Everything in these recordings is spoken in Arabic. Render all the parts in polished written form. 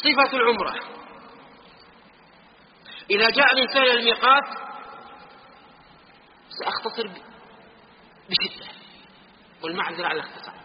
صفة العمرة: إذا جاء الإنسان إلى الميقات، سأختصر بشدة والمعذرة على الاختصار.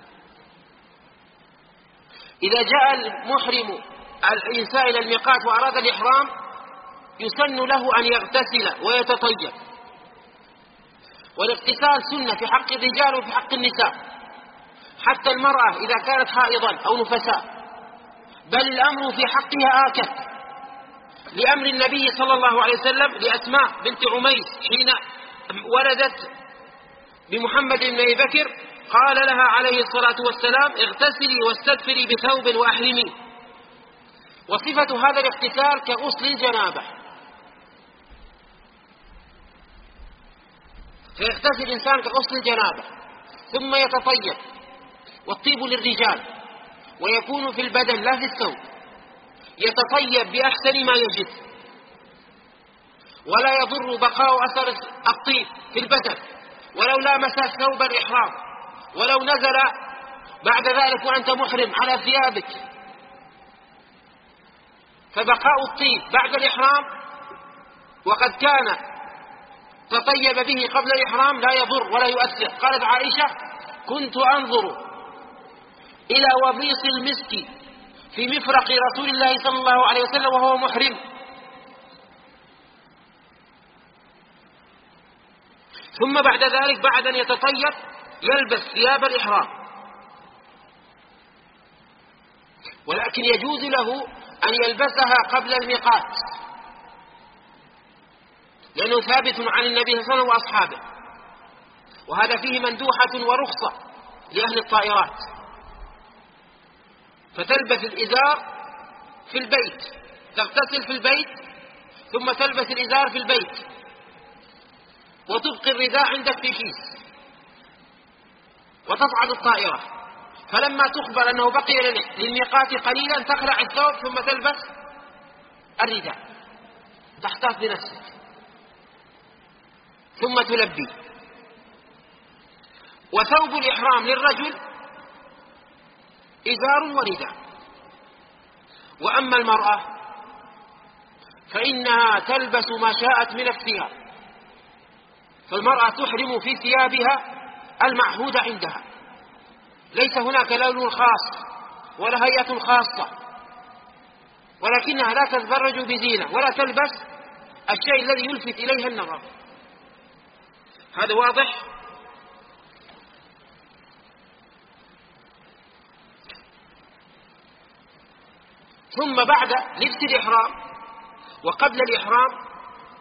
إذا جاء المحرم الإنسان إلى الميقات وأراد الإحرام، يسن له أن يغتسل ويتطيب، والاغتسال سنة في حق الرجال وفي حق النساء، حتى المرأة إذا كانت حائضا أو نفساء، بل الأمر في حقها آكد، لأمر النبي صلى الله عليه وسلم لأسماء بنت عميس حين ولدت بمحمد بن أبي بكر، قال لها عليه الصلاة والسلام: اغتسلي واستدفري بثوب وأحرمي. وصفة هذا الاغتسال كغسل الجنابة، فيغتسل الإنسان كغسل الجنابة ثم يتطيب، والطيب للرجال ويكون في البدن لا في الثوب، يتطيب بأحسن ما يجد، ولا يضر بقاء أثر الطيب في البدن ولو لامس ثوب الإحرام، ولو نزل بعد ذلك وأنت محرم على ثيابك، فبقاء الطيب بعد الإحرام وقد كان تطيب به قبل الإحرام لا يضر ولا يؤثر. قالت عائشة: كنت أنظر إلى وبيص المسك في مفرق رسول الله صلى الله عليه وسلم وهو محرم. ثم بعد ذلك بعد أن يتطيب يلبس ثياب الإحرام، ولكن يجوز له أن يلبسها قبل الميقات، لأنه ثابت عن النبي صلى الله عليه وسلم وأصحابه، وهذا فيه مندوحة ورخصة لأهل الطائرات. فتلبس الإزار في البيت، تغتسل في البيت، ثم تلبس الإزار في البيت، وتبقي الرداء عندك في كيس، وتصعد الطائرة، فلما تخبر أنه بقي للميقات قليلا تخلع الثوب ثم تلبس الرداء، تحتاط بنفسك، ثم تلبي. وثوب الإحرام للرجل إزار ورداء، وأما المرأة فإنها تلبس ما شاءت من الثياب، فالمرأة تحرم في ثيابها المعهودة عندها، ليس هناك لون خاص ولا هيئة خاصة، ولكنها لا تتدرج بزينة ولا تلبس الشيء الذي يلفت إليها النظر. هذا واضح؟ ثم بعد لبس الإحرام وقبل الإحرام،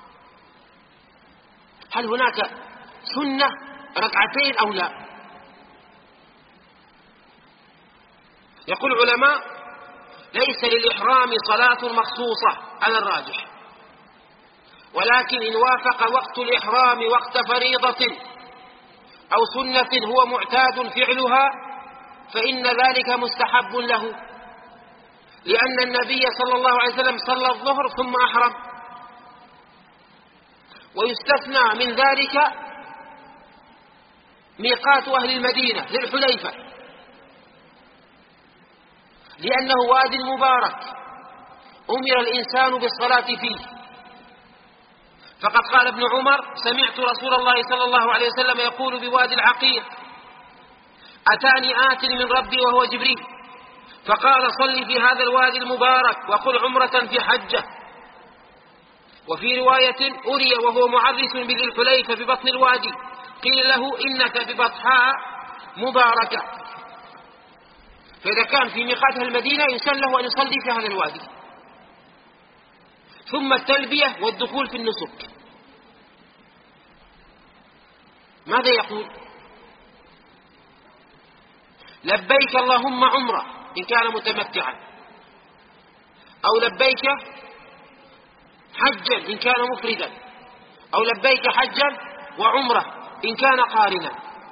هل هناك سنة ركعتين أو لا؟ يقول العلماء: ليس للإحرام صلاة مخصوصة على الراجح، ولكن إن وافق وقت الإحرام وقت فريضة أو سنة هو معتاد فعلها فإن ذلك مستحب له، لأن النبي صلى الله عليه وسلم صلى الظهر ثم أحرم. ويستثنى من ذلك ميقات أهل المدينة ذي الحليفة، لأنه واد مبارك أمر الإنسان بالصلاة فيه، فقد قال ابن عمر: سمعت رسول الله صلى الله عليه وسلم يقول بوادي العقيق: أتاني آت من ربي وهو جبريل، فقال: صل في هذا الوادي المبارك وقل عمرة في حجة. وفي رواية: أري وهو معرس بذي الحليفة في بطن الوادي، قيل له: إنك ببطحاء مباركة. فإذا كان في ميقاتها المدينة يسن له أن يصلي في هذا الوادي. ثم التلبية والدخول في النسك، ماذا يقول؟ لبيك اللهم عمرة إن كان متمتعا، أو لبيك حجا إن كان مفردا، أو لبيك حجا وعمرة إن كان قارنا.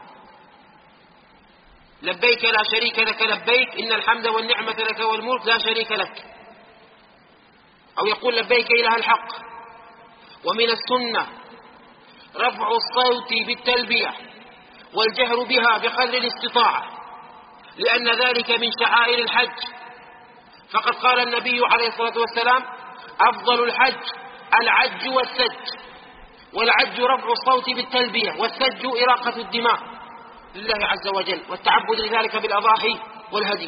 لبيك لا شريك لك لبيك إن الحمد والنعمة لك والملك لا شريك لك، أو يقول لبيك إله الحق. ومن السنة رفع الصوت بالتلبية والجهر بها بقدر الاستطاعة، لأن ذلك من شعائر الحج، فقد قال النبي عليه الصلاة والسلام: أفضل الحج العج والسج، والعج رفع الصوت بالتلبية، والسج إراقة الدماء لله عز وجل، والتعبد لذلك بالأضاحي والهدي.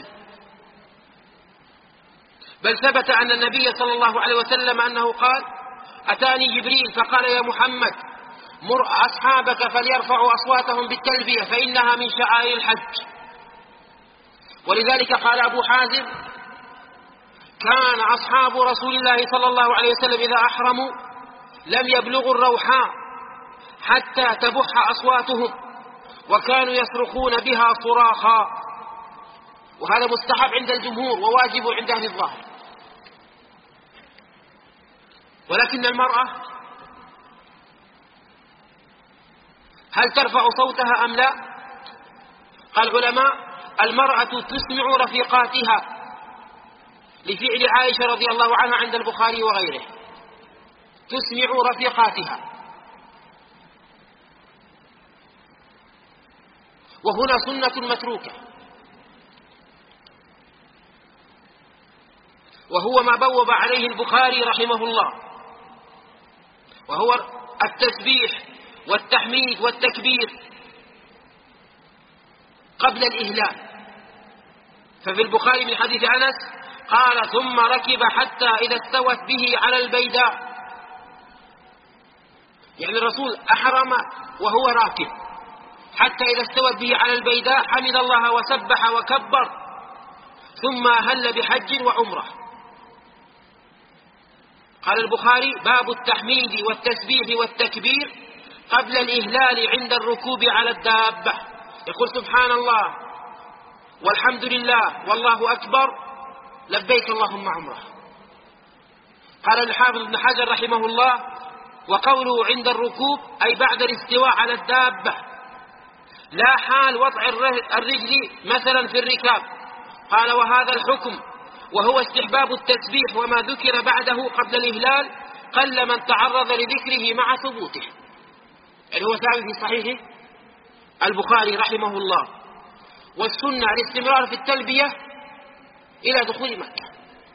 بل ثبت أن النبي صلى الله عليه وسلم أنه قال: أتاني جبريل فقال: يا محمد مر أصحابك فليرفعوا أصواتهم بالتلبية فإنها من شعائر الحج. ولذلك قال أبو حازم: كان أصحاب رسول الله صلى الله عليه وسلم إذا أحرموا لم يبلغوا الروحاء حتى تبح أصواتهم، وكانوا يصرخون بها صراخا. وهذا مستحب عند الجمهور وواجب عند أهل الظاهر. ولكن المرأة هل ترفع صوتها أم لا؟ قال العلماء: المرأة تسمع رفيقاتها، لفعل عائشة رضي الله عنها عند البخاري وغيره، تسمع رفيقاتها. وهنا سنة متروكة، وهو ما بوب عليه البخاري رحمه الله، وهو التسبيح والتحميد والتكبير قبل الإهلال. ففي البخاري من حديث أنس قال: ثم ركب حتى إذا استوت به على البيداء، يعني الرسول أحرم وهو راكب، حتى إذا استوت به على البيداء حمد الله وسبح وكبر، ثم أهل بحج وعمرة. قال البخاري: باب التحميد والتسبيح والتكبير قبل الإهلال عند الركوب على الدابة. يقول: سبحان الله والحمد لله والله أكبر، لبيك اللهم عمره. قال الحافظ ابن حجر رحمه الله: وقوله عند الركوب أي بعد الاستواء على الدابة، لا حال وضع الرجل مثلا في الركاب. قال: وهذا الحكم وهو استحباب التسبيح وما ذكر بعده قبل الإهلال قل من تعرض لذكره مع ثبوته. يعني هو ثابت في صحيح البخاري رحمه الله. والسنة الاستمرار في التلبية إلى دخول مكة،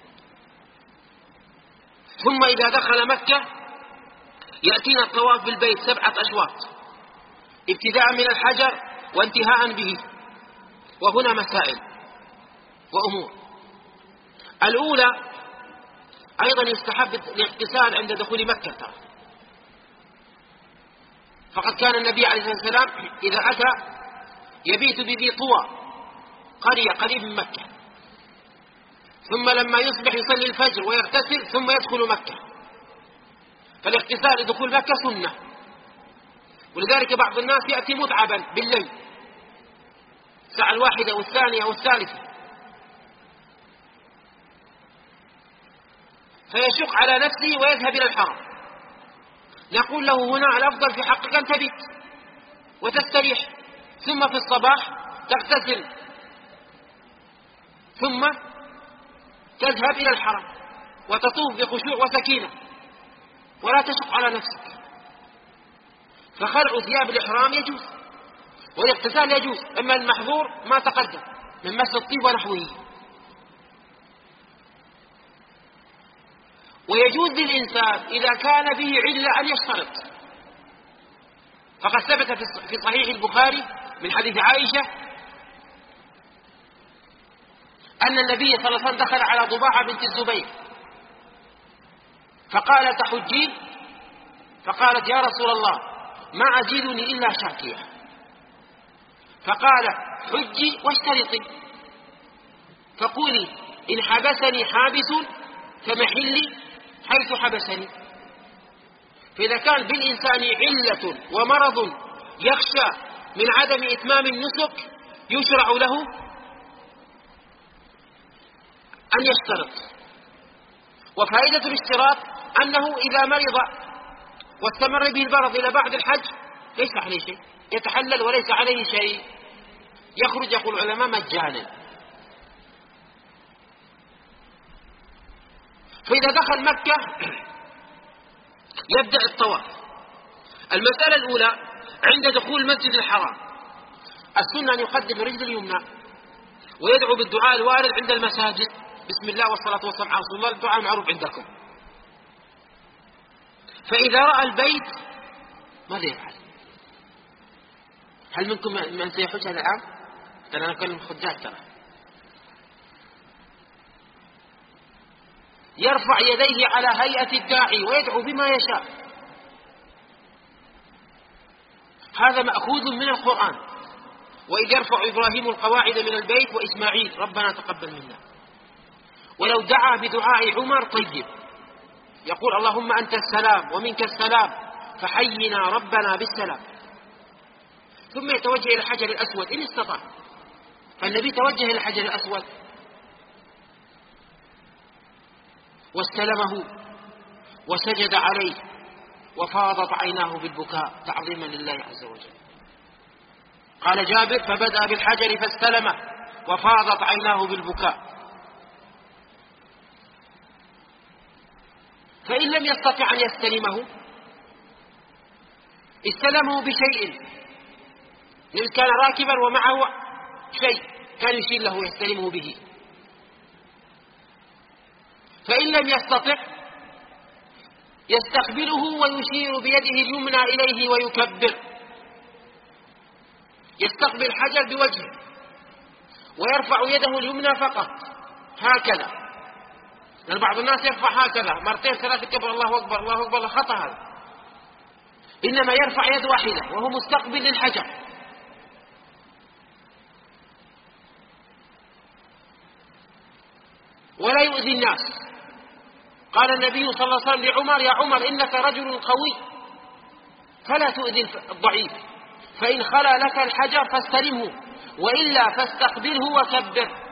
ثم إذا دخل مكة يأتينا الطواف بالبيت 7 أشواط، ابتداء من الحجر وانتهاء به. وهنا مسائل وأمور. الأولى: أيضا يستحب الاغتسال عند دخول مكة، فقد كان النبي عليه الصلاة والسلام إذا أتى يبيت بذي طوى، قرية قريب من مكة، ثم لما يصبح يصلي الفجر ويغتسل ثم يدخل مكة. فالاغتسال لدخول مكة سنة. ولذلك بعض الناس يأتي متعبا بالليل، الساعة 1 أو 2 أو 3، فيشق على نفسه ويذهب إلى الحرم. نقول له: هنا الأفضل في حقك أن تبيت وتستريح، ثم في الصباح تغتسل، ثم تذهب إلى الحرم وتطوف بخشوع وسكينة، ولا تشق على نفسك. فخلع ثياب الإحرام يجوز، والاغتسال يجوز، أما المحظور ما تقدم من مس الطيب ونحوه. ويجوز للإنسان إذا كان به علة أن يشترط، فقد ثبت في صحيح البخاري من حديث عائشة أن النبي صلى الله عليه وسلم دخل على ضباعة بنت الزبير فقال: تحجين؟ فقالت: يا رسول الله ما أجدني إلا شاكية. فقال: حجي واشترطي، فقولي: إن حبسني حابس فمحلي حيث حبسني. فإذا كان بالإنسان علة ومرض يخشى من عدم إتمام النسك يشرع له أن يشترط. وفائدة الاشتراط أنه إذا مرض واستمر به المرض إلى بعد الحج ليس عليه شيء، يتحلل وليس عليه شيء، يخرج يقول العلماء مجانا. فإذا دخل مكة يبدأ الطواف. المسألة الأولى: عند دخول المسجد الحرام السنة أن يقدم الرجل اليمنى ويدعو بالدعاء الوارد عند المساجد بسم الله والصلاة والسلام على رسول الله، الدعاء معروف عندكم. فإذا رأى البيت ماذا يفعل؟ هل منكم من سيحج هذا الآن؟ أنا أكلم خدام ترى. يرفع يديه على هيئة الداعي ويدعو بما يشاء. هذا مأخوذ من القرآن. وإذ يرفع إبراهيم القواعد من البيت وإسماعيل ربنا تقبل منا. ولو دعا بدعاء عمر طيب، يقول اللهم أنت السلام ومنك السلام فحينا ربنا بالسلام، ثم يتوجه إلى الحجر الأسود إن استطاع. فالنبي توجه إلى الحجر الأسود واستلمه وسجد عليه وفاضت عيناه بالبكاء تعظيما لله عز وجل. قال جابر فبدأ بالحجر فاستلمه وفاضت عيناه بالبكاء. فإن لم يستطع أن يستلمه استلمه بشيء، إن كان راكبا ومعه شيء كان يشير له يستلمه به. فإن لم يستطع يستقبله ويشير بيده اليمنى إليه ويكبر، يستقبل الحجر بوجهه ويرفع يده اليمنى فقط هكذا. لأن بعض الناس يرفع هكذا مرتين ثلاثة كبر الله أكبر الله أكبر، خطأ هذا. إنما يرفع يد واحدة وهو مستقبل للحجر. ولا يؤذي الناس. قال النبي صلى الله عليه وسلم لعمر يا عمر إنك رجل قوي فلا تؤذي الضعيف، فإن خلا لك الحجر فاستلمه وإلا فاستقبله وكبر.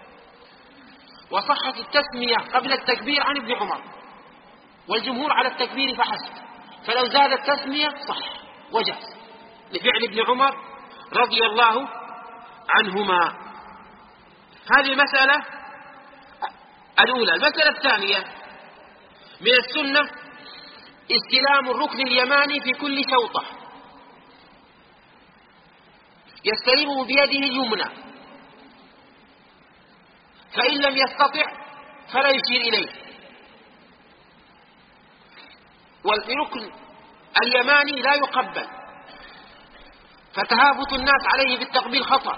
وصحت التسمية قبل التكبير عن ابن عمر، والجمهور على التكبير فحسب، فلو زاد التسمية صح وجاز لفعل ابن عمر رضي الله عنهما. هذه المسألة الأولى. المسألة الثانية من السنة استلام الركن اليماني في كل شوطة، يستلمه بيده اليمنى، فإن لم يستطع فلا يشير إليه. والركن اليماني لا يقبل، فتهافت الناس عليه بالتقبيل خطأ.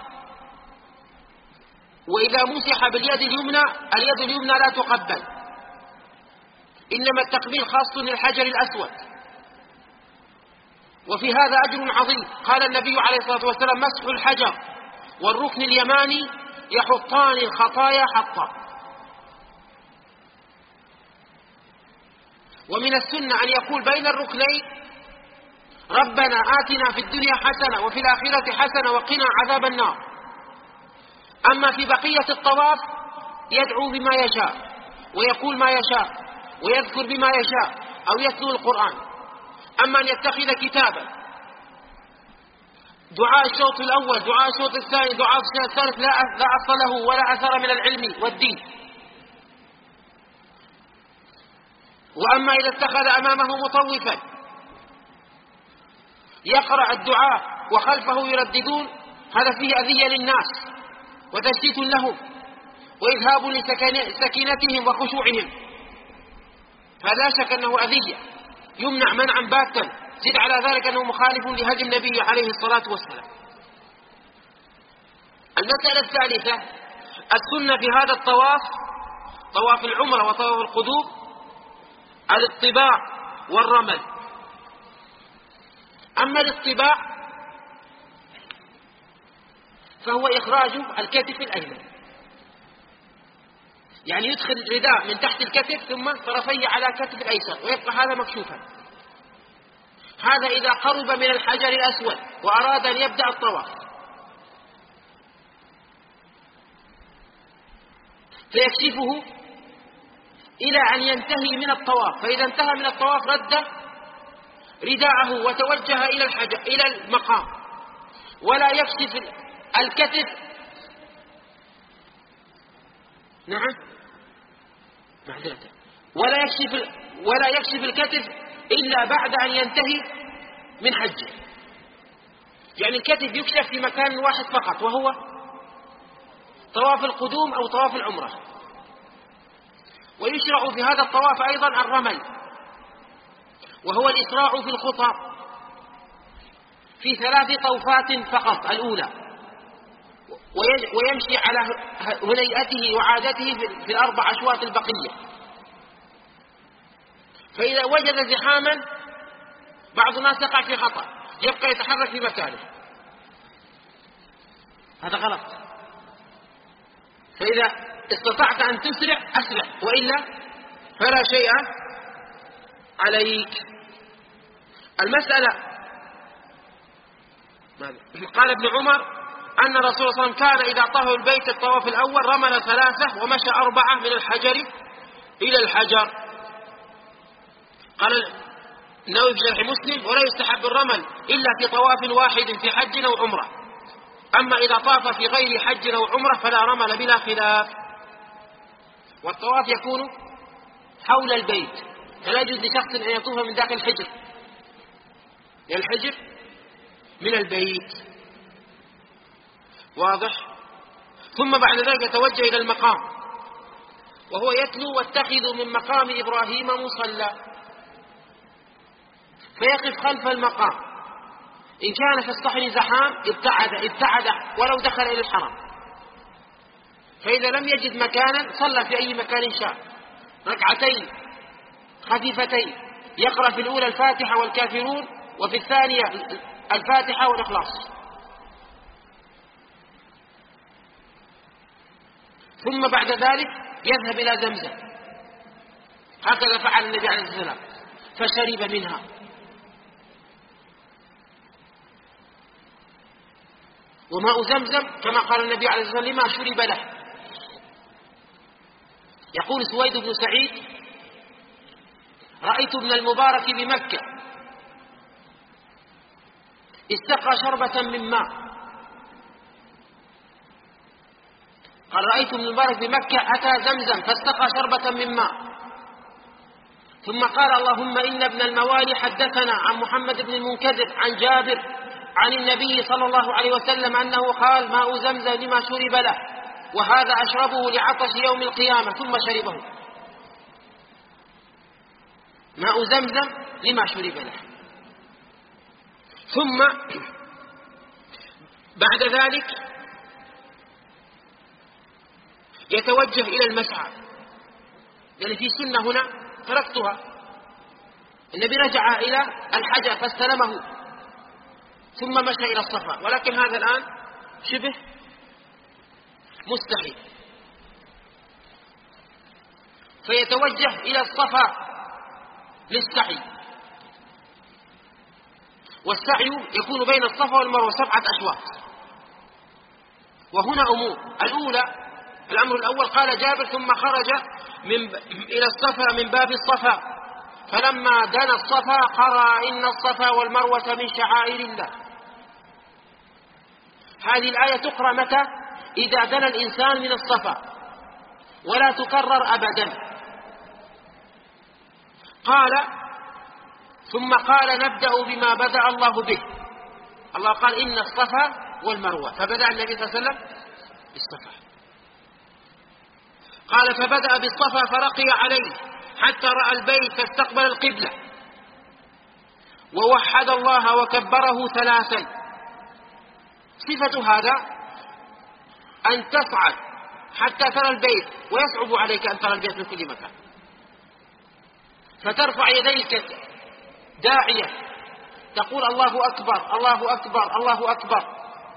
وإذا مسح باليد اليمنى اليد اليمنى لا تقبل، إنما التقبيل خاص للحجر الأسود. وفي هذا أجر عظيم. قال النبي عليه الصلاة والسلام مسح الحجر والركن اليماني يحطان الخطايا حطا. ومن السنة أن يقول بين الركنين ربنا آتنا في الدنيا حسنة وفي الآخرة حسنة وقنا عذاب النار. أما في بقية الطواف يدعو بما يشاء ويقول ما يشاء ويذكر بما يشاء أو يتلو القرآن. أما أن يتخذ كتابا دعاء الشوط الأول دعاء الشوط الثاني دعاء الشوط الثالث لا أصل له ولا أثر من العلم والدين. وأما إذا اتخذ أمامه مطوفا يقرأ الدعاء وخلفه يرددون هذا فيه أذية للناس وتشتيت لهم وإذهاب لسكينتهم وخشوعهم، فلا شك أنه أذية يمنع منعا باتا. زد على ذلك أنه مخالف لهدي النبي عليه الصلاة والسلام. المسألة الثالثة السنة في هذا الطواف طواف العمرة وطواف القدوم الاطباع والرمل. أما الاطباع فهو إخراج الكتف الأيمن، يعني يدخل رداء من تحت الكتف ثم طرفيه على كتف الأيسر ويبقى هذا مكشوفا. هذا إذا قرب من الحجر الأسود وأراد أن يبدأ الطواف فيكشفه إلى أن ينتهي من الطواف، فإذا انتهى من الطواف رد رداءه وتوجه إلى الحجر إلى المقام، ولا يكشف الكتف. نعم معذرة. ولا يكشف الكتف إلا بعد أن ينتهي من حجه. يعني الكتف يكشف في مكان واحد فقط وهو طواف القدوم أو طواف العمرة. ويشرع في هذا الطواف أيضا الرمل، وهو الإسراع في الخطى في 3 طوفات فقط الأولى، ويمشي على هنيئته وعادته في ال4 أشواط البقية. فإذا وجد زحاما بعض الناس يقع في خطأ، يبقى يتحرك في مكانه، هذا غلط. فإذا استطعت أن تسرع أسرع، وإلا فلا شيء عليك. المسألة قال ابن عمر أن الرسول صلى الله عليه وسلم كان إذا طاف البيت الطواف الأول رمل 3 ومشى 4 من الحجر إلى الحجر. قال النووي في شرح مسلم: ولا يستحب الرمل إلا في طواف واحد في حج أو عمرة، أما إذا طاف في غير حج أو عمرة فلا رمل بلا خلاف. والطواف يكون حول البيت، فلا يجوز لشخص أن يطوف من داخل الحجر، لأن الحجر من البيت، واضح؟ ثم بعد ذلك يتوجه إلى المقام، وهو يتلو: واتخذوا من مقام إبراهيم مصلى، فيقف خلف المقام. إن كان في الصحن زحام ابتعد ولو دخل إلى الحرم، فإذا لم يجد مكانا صلى في أي مكان شاء 2 ركعتين خفيفتين، يقرأ في الأولى الفاتحة والكافرون، وفي الثانية الفاتحة والإخلاص. ثم بعد ذلك يذهب إلى زمزم، هكذا فعل النبي عليه الصلاة والسلام، فشرب منها. وماء زمزم كما قال النبي عليه الصلاة والسلام: لما شرب له. يقول سويد بن سعيد: رأيت ابن المبارك بمكة استقى شربة من ماء. قال: رأيت ابن المبارك بمكة أتى زمزم فاستقى شربة من ماء، ثم قال: اللهم إن ابن الموالي حدثنا عن محمد بن المنكدر عن جابر عن النبي صلى الله عليه وسلم أنه قال: ماء زمزم لما شرب له، وهذا أشربه لعطش يوم القيامة. ثم شربه. ماء زمزم لما شرب له. ثم بعد ذلك يتوجه إلى المسعى، لأن في سنة هنا تركتها. النبي رجع إلى الحجر فاستلمه ثم مشى إلى الصفا، ولكن هذا الآن شبه مستحيل، فيتوجه إلى الصفا للسعي. والسعي يكون بين الصفا والمروة 7 أشواط. وهنا أمور: الأمر الأول قال جابر: ثم خرج إلى الصفا من باب الصفا، فلما دنا الصفا قرأ: إن الصفا والمروة من شعائر الله. هذه الآية تقرأ متى؟ إذا دنا الإنسان من الصفا، ولا تكرر أبدا. قال: ثم قال: نبدأ بما بدأ الله به. الله قال: إن الصفا والمروة، فبدأ النبي صلى الله عليه وسلم بالصفا. قال: فبدأ بالصفا فرقي عليه حتى رأى البيت فاستقبل القبلة، ووحد الله وكبره 3. صفة هذا أن تصعد حتى ترى البيت، ويصعب عليك أن ترى البيت من كل مكان، فترفع يديك داعية تقول: الله أكبر الله أكبر الله أكبر،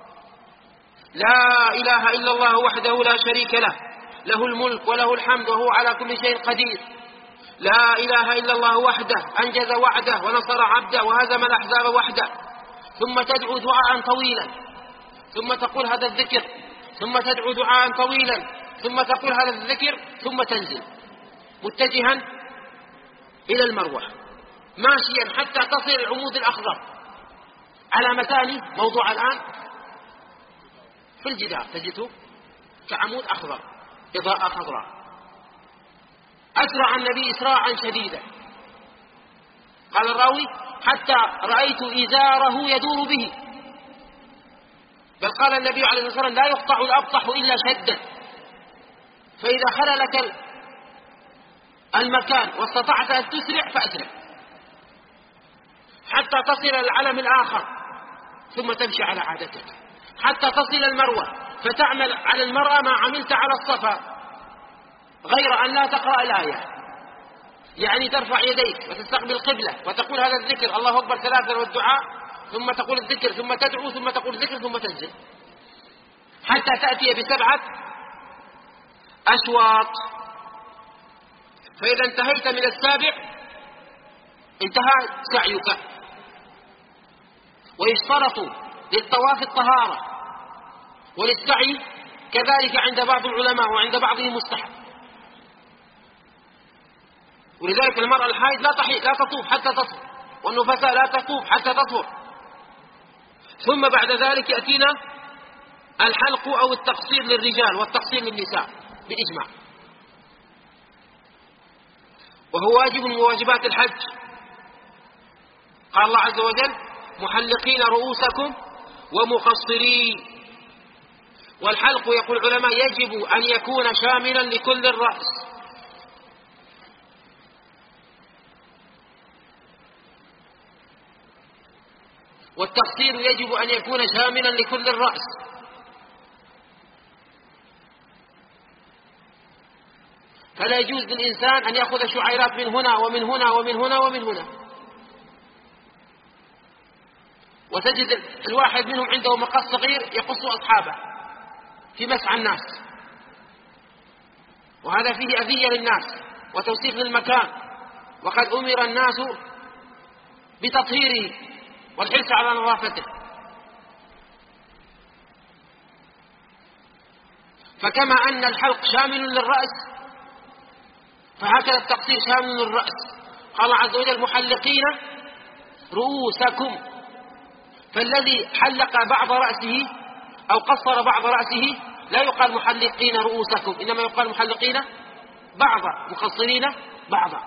لا إله إلا الله وحده لا شريك له، له الملك وله الحمد وهو على كل شيء قدير، لا إله إلا الله وحده أنجز وعده ونصر عبده وهزم الأحزاب وحده. ثم تدعو دعاء طويلا، ثم تقول هذا الذكر، ثم تدعو دعاء طويلا، ثم تقول هذا الذكر، ثم تنزل متجها إلى المروة ماشيا حتى تصل العمود الأخضر. علامتان موضوع الآن في الجدار تجده كعمود أخضر، إضاءة خضراء. أسرع النبي إسراعا شديدا، قال الراوي: حتى رأيت إزاره يدور به. بل قال النبي عليه الصلاة والسلام: لا يقطع الأبطح إلا شدا، فإذا خلى لك المكان واستطعت أن تسرع فأسرع حتى تصل إلى العلم الآخر، ثم تمشي على عادتك حتى تصل المروة، فتعمل على المرأة ما عملت على الصفا، غير أن لا تقرأ الآية، يعني ترفع يديك وتستقبل القبلة وتقول هذا الذكر الله أكبر 3 والدعاء، ثم تقول الذكر ثم تدعو ثم تقول الذكر ثم تنزل، حتى تأتي ب7 أشواط. فإذا انتهيت من ال7 انتهى سعيك. ويشترط للطواف الطهارة، وللسعي كذلك عند بعض العلماء وعند بعضهم مستحب. ولذلك المرأة الحائض لا تطوف حتى تطهر، والنفساء لا تطوف حتى تطهر. ثم بعد ذلك يأتينا الحلق أو التقصير للرجال والتقصير للنساء بالإجماع، وهو واجب من واجبات الحج. قال الله عز وجل محلقين رؤوسكم ومقصرين. والحلق يقول العلماء يجب أن يكون شاملا لكل الرأس، والتقصير يجب أن يكون شاملا لكل الرأس. فلا يجوز للإنسان أن يأخذ شعيرات من هنا ومن هنا ومن هنا ومن هنا، وتجد الواحد منهم عنده مقص صغير يقص أصحابه في مسعى الناس، وهذا فيه أذية للناس وتوسيخ للمكان، وقد أمر الناس بتطهيره والحرص على نظافته. فكما أن الحلق شامل للرأس فهكذا التقصير شامل للرأس. قال الله عز وجل محلقين رؤوسكم، فالذي حلق بعض رأسه أو قصر بعض رأسه لا يقال محلقين رؤوسكم، إنما يقال محلقين بعضا مقصرين بعضا.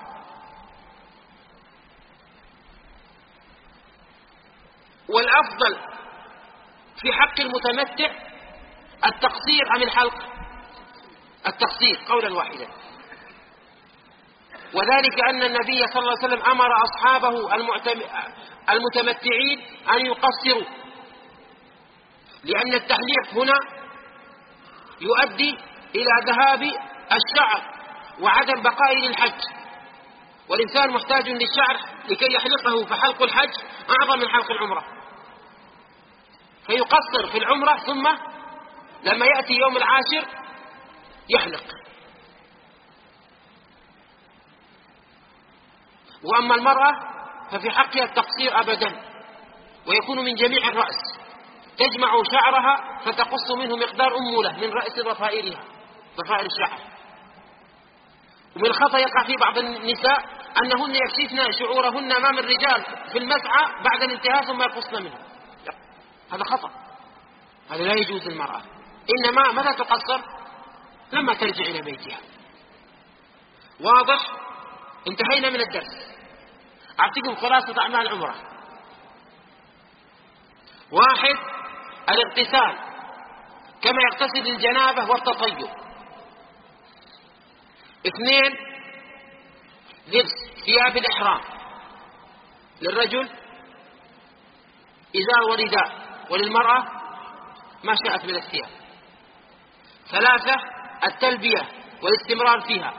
والأفضل في حق المتمتع التقصير أم الحلق؟ التقصير قولا واحدا، وذلك أن النبي صلى الله عليه وسلم أمر أصحابه المتمتعين أن يقصروا، لأن التحليق هنا يؤدي إلى ذهاب الشعر وعدم بقائه للحج، والإنسان محتاج للشعر لكي يحلقه، فحلق الحج أعظم من حلق العمرة، فيقصر في العمرة ثم لما يأتي يوم العاشر يحلق. وأما المرأة ففي حقها التقصير أبدا، ويكون من جميع الرأس، تجمع شعرها فتقص منه مقدار أمولة من رأس ضفائرها، ضفائر الشعر. ومن الخطأ يقع في بعض النساء أنهن يكشفن شعورهن أمام الرجال في المسعى بعد الانتهاء ثم يقصن منه، لا، هذا خطأ، هذا لا يجوز للمرأة. إنما متى تقصر؟ لما ترجع إلى بيتها. واضح؟ انتهينا من الدرس. أعطيكم خلاصة أعمال العمرة. 1 الاغتسال كما يغتسل الجنابة والتطيب. 2 لبس ثياب الإحرام، للرجل إزار ورداء، وللمرأة ما شاءت من الثياب. 3 التلبية والاستمرار فيها.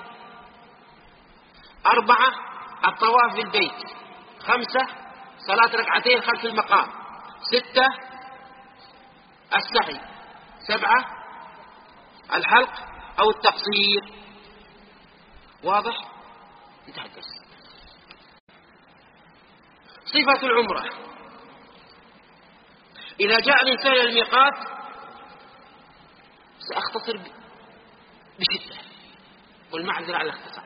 4 الطواف بالبيت. 5 صلاة ركعتين خلف المقام. 6 السعي. 7 الحلق أو التقصير. واضح؟ انتهى الدرس. صفة العمرة: إذا جاء الإنسان إلى الميقات، سأختصر بشدة والمعذرة على الاختصار.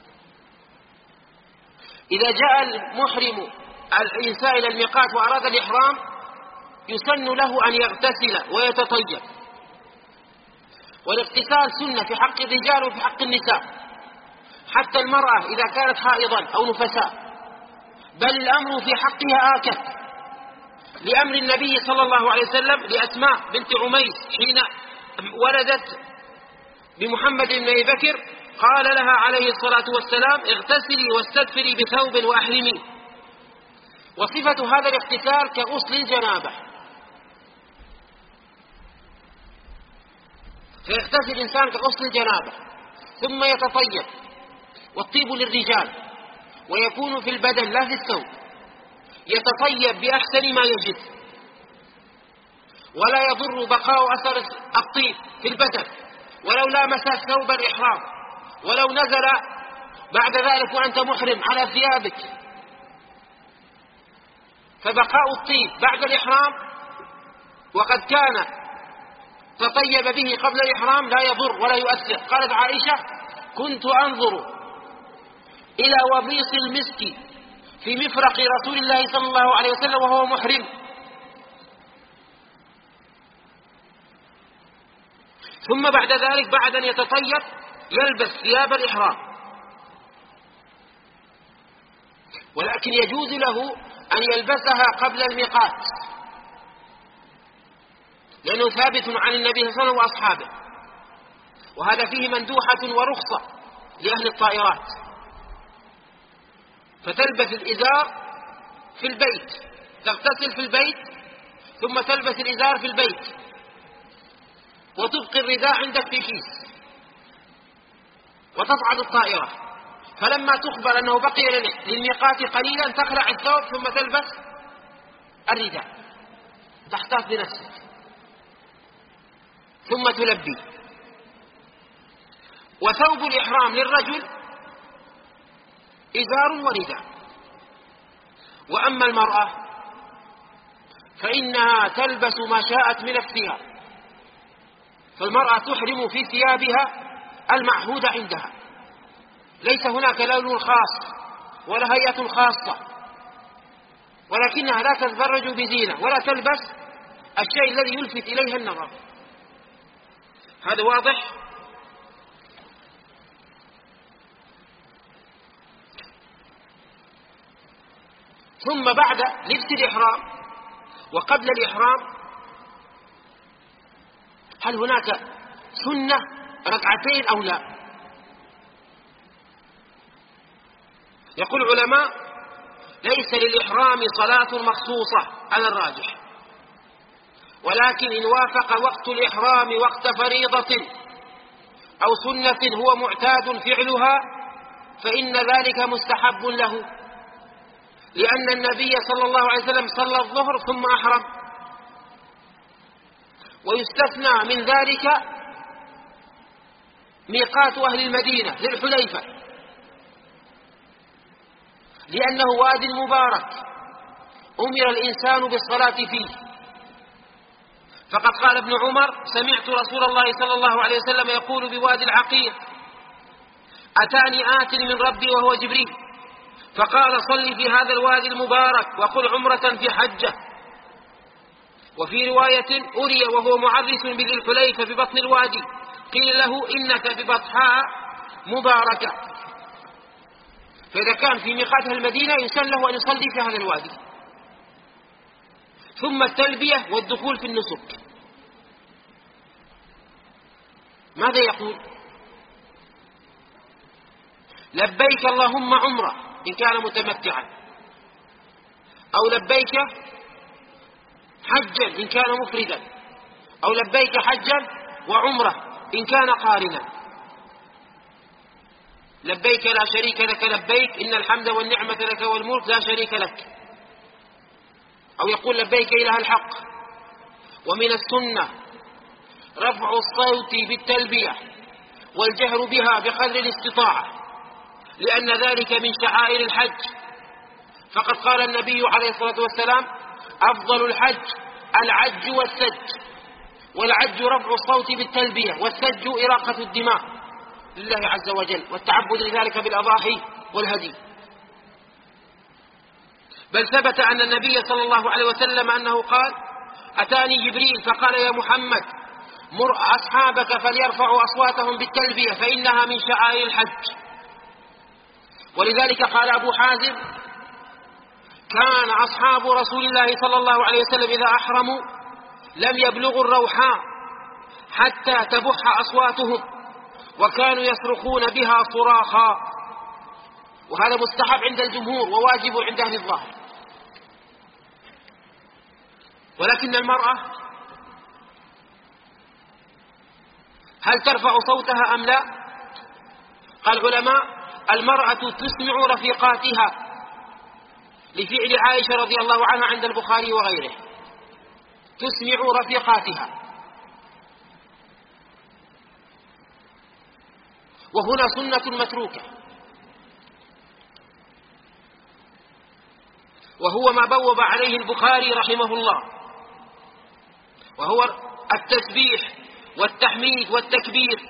إذا جاء المحرم الإنسان إلى الميقات وأراد الإحرام، يسن له أن يغتسل ويتطيب، والاغتسال سنة في حق الرجال وفي حق النساء، حتى المرأة إذا كانت حائضا أو نفساء، بل الأمر في حقها آكد، لأمر النبي صلى الله عليه وسلم لأسماء بنت عميس حين ولدت بمحمد بن أبي بكر قال لها عليه الصلاة والسلام: اغتسلي واستدفري بثوب وأحرمي. وصفة هذا الاغتسال كغسل الجنابة، فيغتسل الإنسان كغسل الجنابة ثم يتطيب، والطيب للرجال ويكون في البدن لا في الثوب، يتطيب بأحسن ما يجد، ولا يضر بقاء أثر الطيب في البدن ولو لامس ثوب الإحرام، ولو نزل بعد ذلك وأنت محرم على ثيابك، فبقاء الطيب بعد الإحرام وقد كان تطيب به قبل الإحرام لا يضر ولا يؤثر. قالت عائشة: كنت أنظر إلى وبيص المسك في مفرق رسول الله صلى الله عليه وسلم وهو محرم. ثم بعد ذلك بعد أن يتطيب يلبس ثياب الإحرام، ولكن يجوز له أن يلبسها قبل الميقات، لأنه ثابت عن النبي صلى الله عليه وسلم وأصحابه، وهذا فيه مندوحة ورخصة لأهل الطائرات. فتلبس الإزار في البيت، تغتسل في البيت ثم تلبس الإزار في البيت، وتبقي الرداء عندك في كيس، وتصعد الطائرة، فلما تخبر أنه بقي للميقات قليلا تخلع الثوب ثم تلبس الرداء، تحتاط بنفسك ثم تلبي. وثوب الإحرام للرجل إزار ورداء. وأما المرأة فإنها تلبس ما شاءت من الثياب، فالمرأة تحرم في ثيابها المعهودة عندها، ليس هناك لون خاص ولا هيئة خاصة، ولكنها لا تتبرج بزينة ولا تلبس الشيء الذي يلفت إليها النظر. هذا واضح؟ ثم بعد لبس الإحرام وقبل الإحرام هل هناك سنة ركعتين أو لا؟ يقول العلماء: ليس للإحرام صلاة مخصوصة على الراجح، ولكن إن وافق وقت الإحرام وقت فريضة أو سنة هو معتاد فعلها فإن ذلك مستحب له، لأن النبي صلى الله عليه وسلم صلى الظهر ثم أحرم. ويستثنى من ذلك ميقات أهل المدينة ذي الحليفة، لأنه واد مبارك أمر الإنسان بالصلاة فيه، فقد قال ابن عمر: سمعت رسول الله صلى الله عليه وسلم يقول بوادي العقيق: أتاني آت من ربي وهو جبريل فقال: صل في هذا الوادي المبارك وقل عمرة في حجة. وفي رواية: أري وهو معرس بذي الحليفة في بطن الوادي، قيل له: إنك ببطحاء مباركة. فإذا كان في ميقاتها المدينة يسن له أن يصلي في هذا الوادي. ثم التلبية والدخول في النسك، ماذا يقول؟ لبيك اللهم عمرة إن كان متمتعا، أو لبيك حجا إن كان مفردا، أو لبيك حجا وعمرة إن كان قارنا. لبيك لا شريك لك لبيك إن الحمد والنعمة لك والملك لا شريك لك، أو يقول لبيك إله الحق. ومن السنة رفع الصوت بالتلبية والجهر بها بقدر الاستطاعة، لأن ذلك من شعائر الحج، فقد قال النبي عليه الصلاة والسلام: أفضل الحج العج والسج، والعج رفع الصوت بالتلبية، والسج إراقة الدماء لله عز وجل، والتعبد لذلك بالأضاحي والهدي. بل ثبت أن النبي صلى الله عليه وسلم أنه قال: أتاني جبريل فقال: يا محمد مر أصحابك فليرفعوا أصواتهم بالتلبية فإنها من شعائر الحج. ولذلك قال أبو حازم: كان أصحاب رسول الله صلى الله عليه وسلم إذا أحرموا لم يبلغوا الروحاء حتى تبح أصواتهم، وكانوا يصرخون بها صراخا، وهذا مستحب عند الجمهور وواجب عند أهل الظاهر. ولكن المرأة هل ترفع صوتها أم لا؟ قال العلماء: المرأة تسمع رفيقاتها، لفعل عائشة رضي الله عنها عند البخاري وغيره، تسمع رفيقاتها. وهنا سنة متروكة، وهو ما بوب عليه البخاري رحمه الله، وهو التسبيح والتحميد والتكبير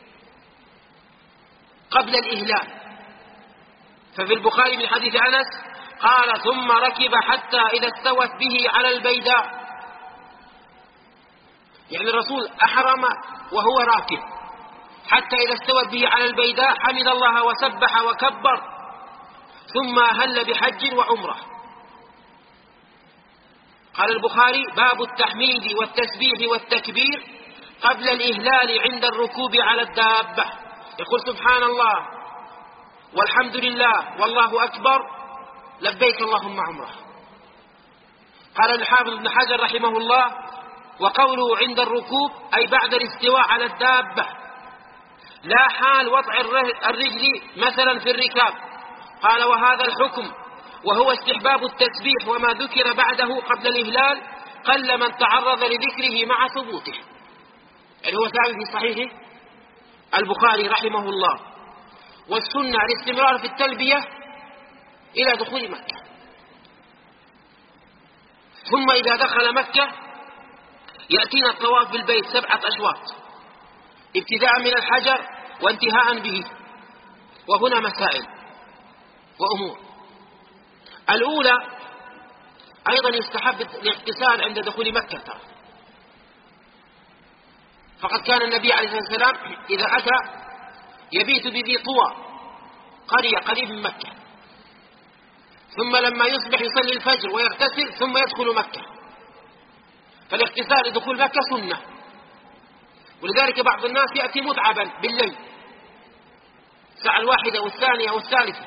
قبل الإهلال. ففي البخاري من حديث أنس قال: ثم ركب حتى إذا استوت به على البيداء، يعني الرسول أحرم وهو راكب، حتى إذا استوت به على البيداء حمد الله وسبح وكبر، ثم أهل بحج وعمرة. قال البخاري: باب التحميد والتسبيح والتكبير قبل الإهلال عند الركوب على الدابة. يقول: سبحان الله والحمد لله والله أكبر، لبيك اللهم عمره. قال الحافظ ابن حجر رحمه الله: وقوله عند الركوب أي بعد الاستواء على الدابة، لا حال وضع الرجل مثلا في الركاب. قال: وهذا الحكم وهو استحباب التسبيح وما ذكر بعده قبل الإهلال قل من تعرض لذكره مع ثبوته. يعني هو ثابت في صحيح البخاري رحمه الله. والسنة الاستمرار في التلبية إلى دخول مكة، ثم إذا دخل مكة يأتينا الطواف بالبيت 7 أشواط، ابتداء من الحجر وانتهاء به. وهنا مسائل وأمور. الأولى: أيضا يستحب الاغتسال عند دخول مكة، فقد كان النبي عليه الصلاة والسلام إذا أتى يبيت بذي طوى، قرية قريب من مكة، ثم لما يصبح يصلي الفجر ويغتسل ثم يدخل مكة. فالاغتسال لدخول مكة سنة. ولذلك بعض الناس يأتي متعبا بالليل، الساعة 1 أو 2 أو 3،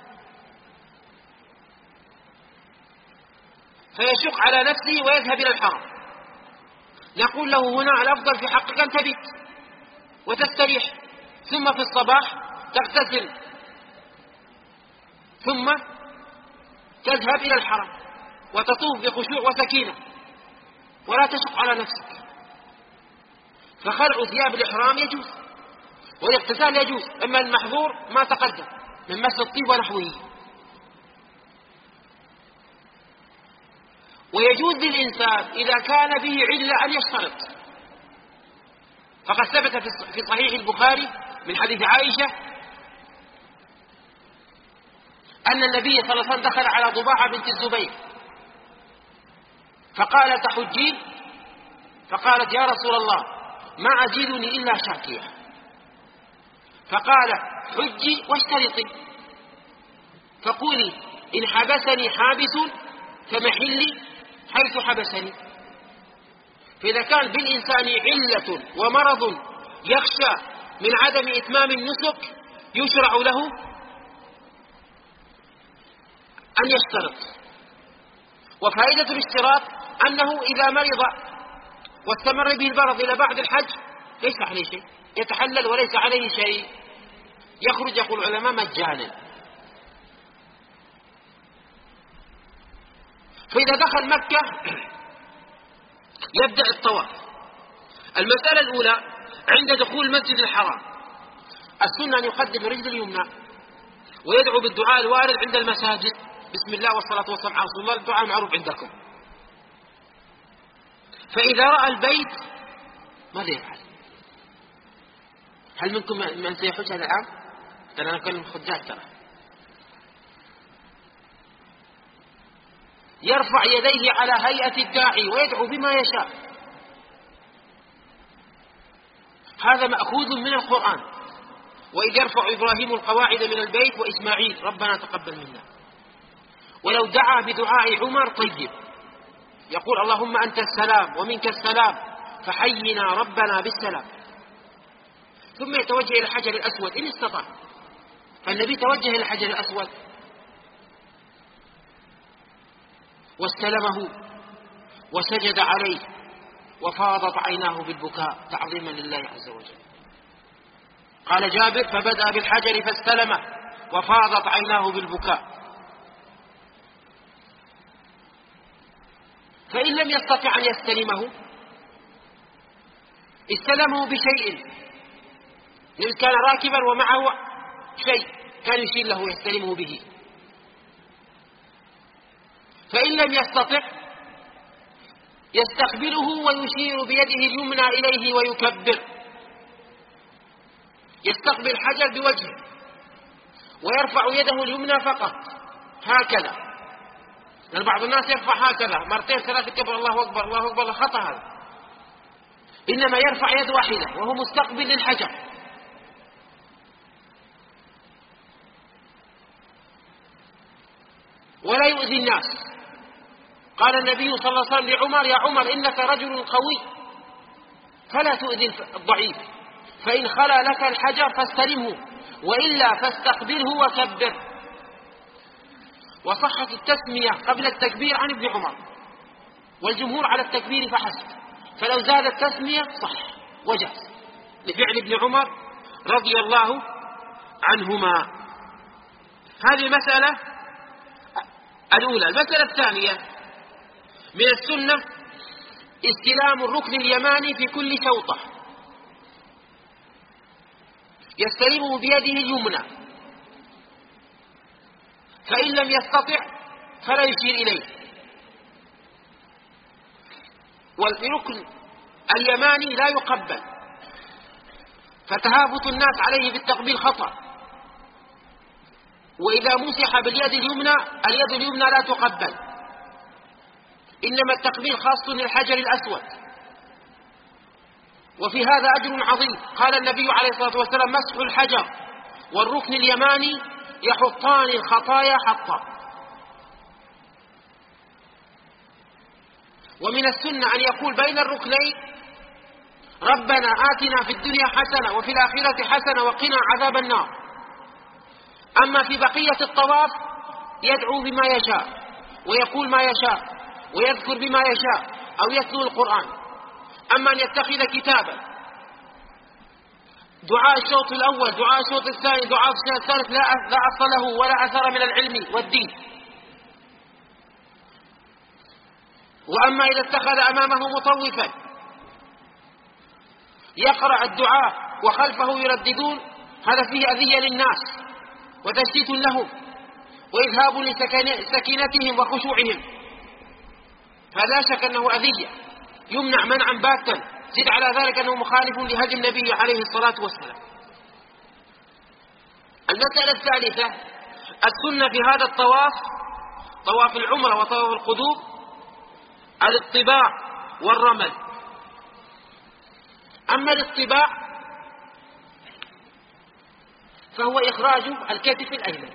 فيشق على نفسه ويذهب إلى الحرم. نقول له: هنا الأفضل في حقك أن تبيت وتستريح، ثم في الصباح تغتسل، ثم تذهب إلى الحرم وتطوف بخشوع وسكينة، ولا تشق على نفسك. فخلع ثياب الإحرام يجوز، والاغتسال يجوز، أما المحظور ما تقدم من مس الطيب ونحوه. ويجوز للإنسان إذا كان به علة أن يشترط، فقد ثبت في صحيح البخاري من حديث عائشة أن النبي صلى الله عليه وسلم دخل على ضباعة بنت الزبير فقال: تحجين؟ فقالت: يا رسول الله ما أزيدني إلا شاكية. فقال: حجي واشترطي، فقولي: إن حبسني حابس فمحلي حيث حبسني. فإذا كان بالإنسان علة ومرض يخشى من عدم إتمام النسك يشرع له أن يشترط. وفائدة الاشتراط أنه إذا مرض واستمر به المرض إلى بعد الحج ليس عليه شيء، يتحلل وليس عليه شيء، يخرج يقول العلماء مجانا. فإذا دخل مكة يبدأ الطواف. المسألة الأولى: عند دخول المسجد الحرام السنة أن يقدم الرجل اليمنى ويدعو بالدعاء الوارد عند المساجد: بسم الله والصلاة والسلام على رسول الله، الدعاء المعروف عندكم. فإذا رأى البيت ماذا يفعل؟ هل منكم من سيحج هذا العام؟ أنا أكلم خدات ترى. يرفع يديه على هيئة الداعي ويدعو بما يشاء. هذا مأخوذ من القرآن: وإذ يرفع إبراهيم القواعد من البيت وإسماعيل ربنا تقبل منا. ولو دعا بدعاء عمر طيب، يقول: اللهم أنت السلام ومنك السلام فحينا ربنا بالسلام. ثم يتوجه إلى الحجر الأسود إن استطاع. فالنبي توجه إلى الحجر الأسود واستلمه وسجد عليه وفاضت عيناه بالبكاء تعظيما لله عز وجل. قال جابر: فبدأ بالحجر فاستلمه وفاضت عيناه بالبكاء. فإن لم يستطع أن يستلمه استلمه بشيء، إن كان راكبا ومعه شيء كان يشير له يستلمه به. فإن لم يستطع يستقبله ويشير بيده اليمنى إليه ويكبر، يستقبل الحجر بوجهه ويرفع يده اليمنى فقط هكذا، لأن بعض الناس يرفع هكذا مرتين ثلاثة كبر الله أكبر الله أكبر، خطأ هذا، إنما يرفع يد واحدة وهو مستقبل للحجر. ولا يؤذي الناس. قال النبي صلى الله عليه وسلم لعمر: يا عمر إنك رجل قوي فلا تؤذي الضعيف، فإن خلا لك الحجر فاستلمه وإلا فاستقبله وكبر. وصحت التسمية قبل التكبير عن ابن عمر، والجمهور على التكبير فحسب، فلو زاد التسمية صح وجاز لفعل ابن عمر رضي الله عنهما. هذه المسألة الأولى. المسألة الثانية: من السنة استلام الركن اليماني في كل شوطة، يستلمه بيده اليمنى، فإن لم يستطع فلا يشير إليه. والركن اليماني لا يقبل، فتهافت الناس عليه بالتقبيل خطأ، وإذا مسح باليد اليمنى اليد اليمنى لا تقبل، إنما التقبيل خاص للحجر الأسود، وفي هذا أجر عظيم. قال النبي عليه الصلاة والسلام: مسح الحجر والركن اليماني يحطان الخطايا حطا. ومن السنة أن يقول بين الركنين: ربنا آتنا في الدنيا حسنة وفي الآخرة حسنة وقنا عذاب النار. أما في بقية الطواف يدعو بما يشاء ويقول ما يشاء ويذكر بما يشاء أو يتلو القرآن. أما أن يتخذ كتابا دعاء الشوط الأول دعاء الشوط الثاني دعاء الشوط الثالث لا أصل له ولا أثر من العلم والدين. وأما إذا اتخذ أمامه مطوفا يقرأ الدعاء وخلفه يرددون، هذا فيه أذية للناس وتشتيت لهم وإذهاب لسكينتهم وخشوعهم، فلا شك أنه أذية يمنع منعا باتا. زد على ذلك أنه مخالف لهدي النبي عليه الصلاة والسلام. المسألة الثالثة: السنة في هذا الطواف، طواف العمرة وطواف القدوم، الاطباع والرمل. أما الاطباع فهو إخراج الكتف الأيمن،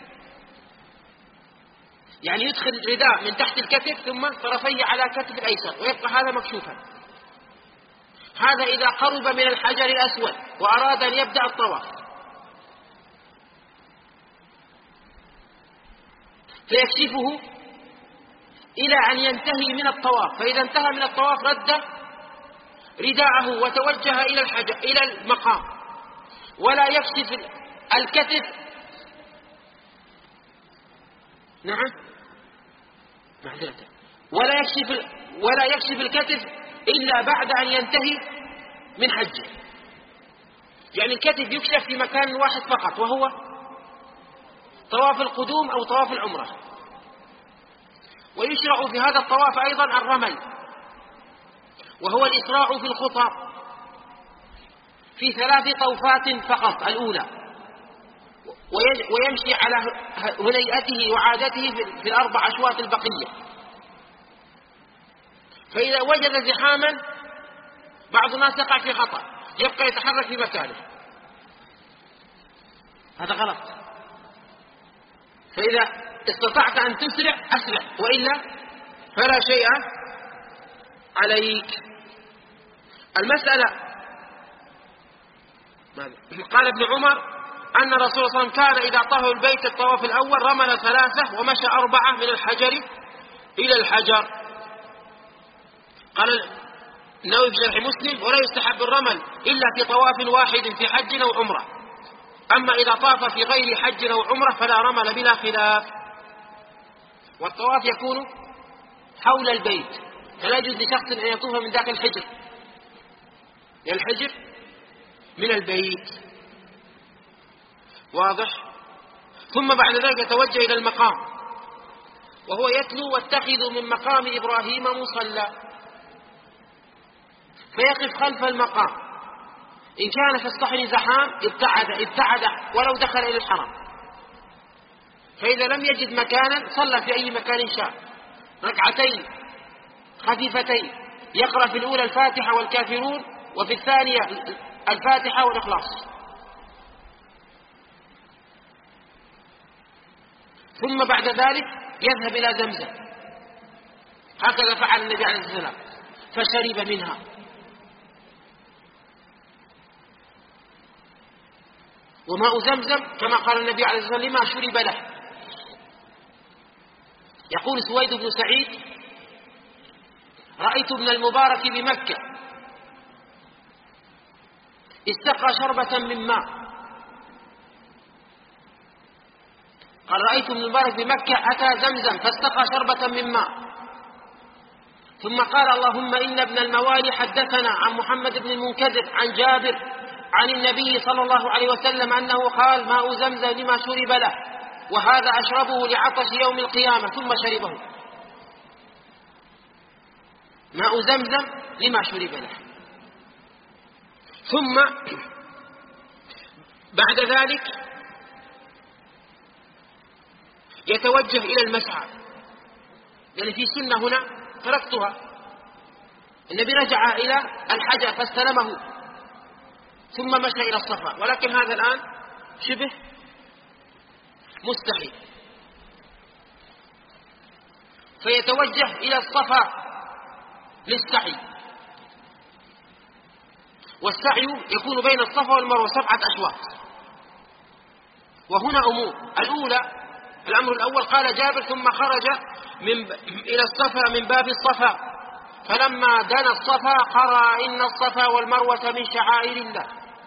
يعني يدخل الرداء من تحت الكتف ثم طرفيه على كتف الأيسر ويبقى هذا مكشوفا. هذا إذا قرب من الحجر الأسود وأراد أن يبدأ الطواف، فيكشفه إلى أن ينتهي من الطواف، فإذا انتهى من الطواف رد رداءه وتوجه إلى الحجر إلى المقام، ولا يكشف الكتف. نعم معذرة. ولا يكشف الكتف إلا بعد أن ينتهي من حجه، يعني الكتف يكشف في مكان واحد فقط وهو طواف القدوم أو طواف العمرة. ويشرع في هذا الطواف أيضا الرمل، وهو الإسراع في الخطى في 3 طوفات فقط الأولى، ويمشي على هنيئته وعادته في ال4 أشواط البقية. فإذا وجد زحاما بعض الناس يقع في خطأ، يبقى يتحرك في مكانه، هذا غلط. فإذا استطعت أن تسرع أسرع، وإلا فلا شيء عليك. المسألة قال ابن عمر أن رسول الله صلى الله عليه وسلم كان إذا طاف البيت الطواف الأول رمل 3 ومشى 4 من الحجر إلى الحجر. قال النووي في شرح مسلم: ولا يستحب الرمل إلا في طواف واحد في حج أو عمرة، أما إذا طاف في غير حج أو عمرة فلا رمل بلا خلاف. والطواف يكون حول البيت، فلا يجوز لشخص أن يطوف من داخل الحجر، لأن الحجر من البيت. واضح؟ ثم بعد ذلك يتوجه إلى المقام وهو يتلو: واتخذوا من مقام إبراهيم مصلى، فيقف خلف المقام. إن كان في الصحن زحام ابتعد ولو دخل إلى الحرم، فإذا لم يجد مكانا صلى في أي مكان شاء 2 ركعتين خفيفتين، يقرأ في الأولى الفاتحة والكافرون، وفي الثانية الفاتحة والإخلاص. ثم بعد ذلك يذهب إلى زمزم، هكذا فعل النبي عليه الصلاة والسلام، فشرب منها. وماء زمزم كما قال النبي عليه الصلاة والسلام: لما شرب له. يقول سويد بن سعيد: رأيت ابن المبارك بمكة استقى شربة من ماء. قال: رأيت ابن المبارك بمكة أتى زمزم فاستقى شربة من ماء، ثم قال: اللهم إن ابن الموالي حدثنا عن محمد بن المنكدر عن جابر عن النبي صلى الله عليه وسلم أنه قال: ماء زمزم لما شرب له، وهذا أشربه لعطش يوم القيامة. ثم شربه. ماء زمزم لما شرب له. ثم بعد ذلك يتوجه إلى المسعى، لأن في سنة هنا تركتها. النبي رجع إلى الحجر فاستلمه ثم مشى إلى الصفا، ولكن هذا الآن شبه مستحيل، فيتوجه إلى الصفا للسعي. والسعي يكون بين الصفا والمروة 7 أشواط. وهنا أمور: الأمر الأول قال جابر: ثم خرج إلى الصفا من باب الصفا، فلما دنا الصفا قرأ: إن الصفا والمروة من شعائر الله.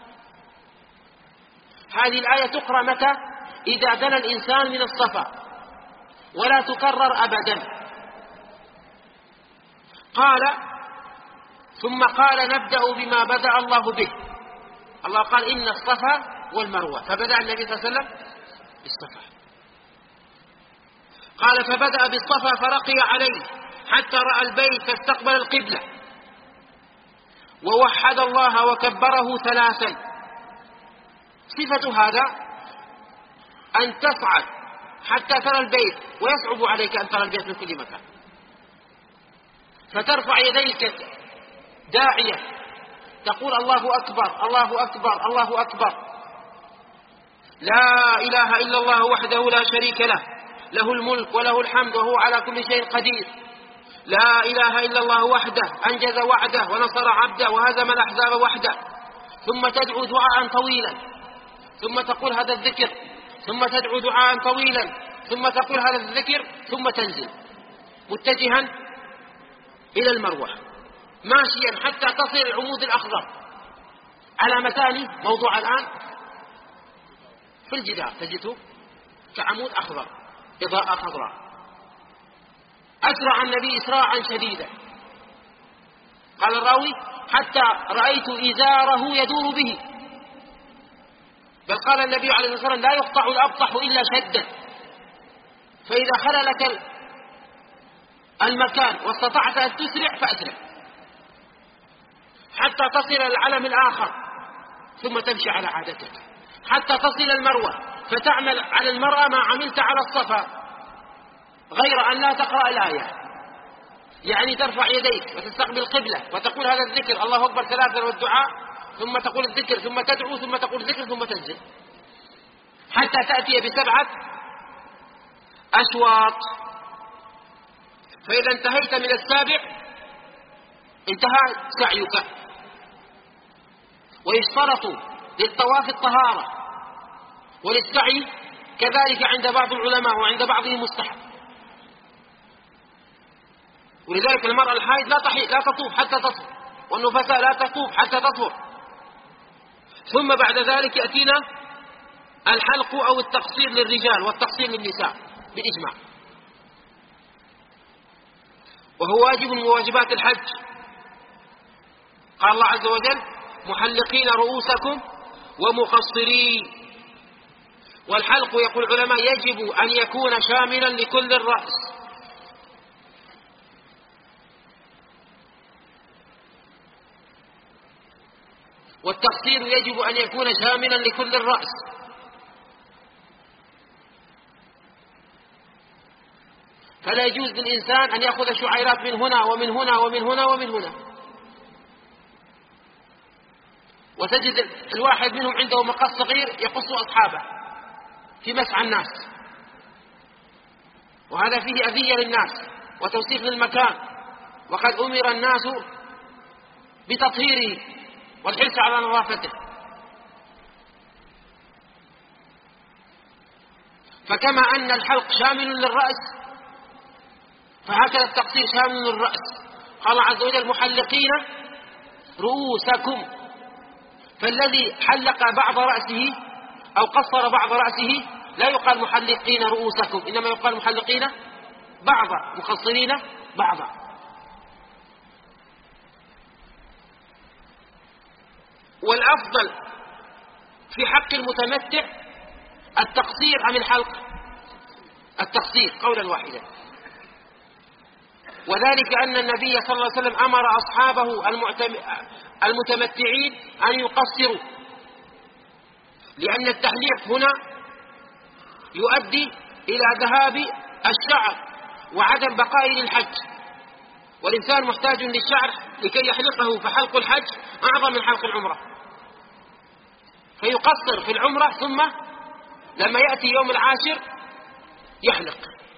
هذه الآية تقرأ متى؟ إذا دنا الإنسان من الصفا، ولا تكرر أبدا. قال: ثم قال: نبدأ بما بدأ الله به. الله قال: إن الصفا والمروة، فبدأ النبي صلى الله عليه وسلم بالصفا. قال: فبدأ بالصفا فرقي عليه حتى رأى البيت فاستقبل القبلة، ووحد الله وكبره 3. صفة هذا أن تصعد حتى ترى البيت، ويصعب عليك أن ترى البيت من كل مكان، فترفع يديك داعية تقول: الله أكبر الله أكبر الله أكبر، لا إله إلا الله وحده لا شريك له، له الملك وله الحمد وهو على كل شيء قدير، لا إله إلا الله وحده أنجز وعده ونصر عبده وهزم الأحزاب وحده. ثم تدعو دعاء طويلا، ثم تقول هذا الذكر، ثم تدعو دعاء طويلا، ثم تقول هذا الذكر، ثم تنزل متجها إلى المروة ماشيا حتى تصل العمود الأخضر. علامتان موضوع الآن في الجدار تجده كعمود أخضر، إضاءة خضراء. أسرع النبي إسراعا شديدا، قال الراوي: حتى رأيت إزاره يدور به. بل قال النبي عليه الصلاة والسلام: لا يقطع الأبطح إلا شدا، فإذا خلى لك المكان واستطعت أن تسرع فأسرع حتى تصل إلى العلم الآخر، ثم تمشي على عادتك حتى تصل المروة، فتعمل على المرأة ما عملت على الصفا، غير أن لا تقرأ الآية، يعني ترفع يديك وتستقبل القبلة وتقول هذا الذكر الله أكبر 3 والدعاء، ثم تقول الذكر، ثم تدعو، ثم تقول الذكر، ثم تنزل حتى تأتي ب7 أشواط. فإذا انتهيت من 7 انتهى سعيك. ويشترط للطواف الطهارة، وللسعي كذلك عند بعض العلماء وعند بعضهم مستحب. ولذلك المرأة الحائض لا تطوف حتى تطهر، والنفساء لا تطوف حتى تطهر. ثم بعد ذلك يأتينا الحلق أو التقصير للرجال والتقصير للنساء بالإجماع، وهو واجب من واجبات الحج. قال الله عز وجل: محلقين رؤوسكم ومقصرين. والحلق يقول العلماء يجب أن يكون شاملا لكل الرأس، والتقصير يجب أن يكون شاملا لكل الرأس. فلا يجوز للإنسان أن يأخذ شعيرات من هنا ومن هنا ومن هنا ومن هنا، وتجد الواحد منهم عنده مقص صغير يقص أصحابه في مسعى الناس، وهذا فيه أذية للناس وتوسيخ للمكان، وقد أمر الناس بتطهيره والحرص على نظافته. فكما أن الحلق شامل للرأس فهكذا التقصير شامل للرأس. قال عز وجل: محلقين رؤوسكم. فالذي حلق بعض رأسه أو قصر بعض رأسه لا يقال محلقين رؤوسكم، إنما يقال محلقين بعضا، مقصرين بعضا. والأفضل في حق المتمتع التقصير أم الحلق؟ التقصير قولا واحدا، وذلك أن النبي صلى الله عليه وسلم أمر أصحابه المتمتعين أن يقصروا، لأن التحليق هنا يؤدي إلى ذهاب الشعر وعدم بقائه للحج، والإنسان محتاج للشعر لكي يحلقه، فحلق الحج أعظم من حلق العمرة، فيقصر في العمرة ثم لما يأتي يوم العاشر يحلق.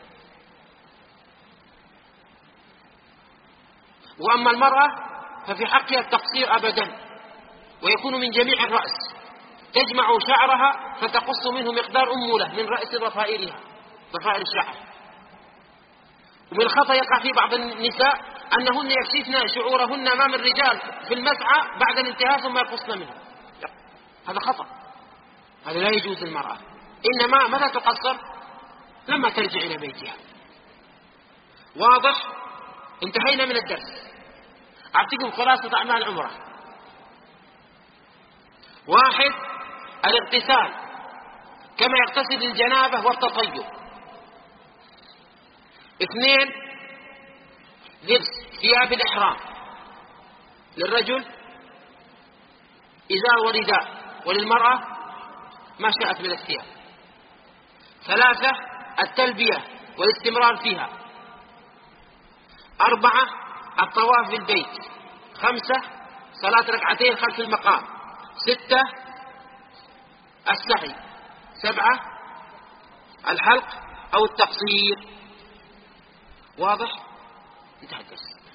وأما المرأة ففي حقها التقصير أبدا، ويكون من جميع الرأس، تجمع شعرها فتقص منه مقدار أمولة من رأس ضفائرها، ضفائر الشعر. ومن الخطأ يقع في بعض النساء أنهن يكشفن شعورهن أمام الرجال في المسعى بعد الانتهاء ثم يقصن منه، هذا خطأ، هذا لا يجوز للمرأة. إنما متى تقصر؟ لما ترجع إلى بيتها. واضح؟ انتهينا من الدرس. أعطيكم خلاصة أعمال العمرة. 1. الاغتسال كما يغتسل للجنابة والتطيب. 2. لبس ثياب الإحرام، للرجل إزار ورداء، وللمرأة ما شاءت من الثياب. 3. التلبية والاستمرار فيها. 4. الطواف بالبيت. 5. صلاة ركعتين خلف المقام. 6. السعي. 7. الحلق أو التقصير. واضح؟ انتهى الدرس.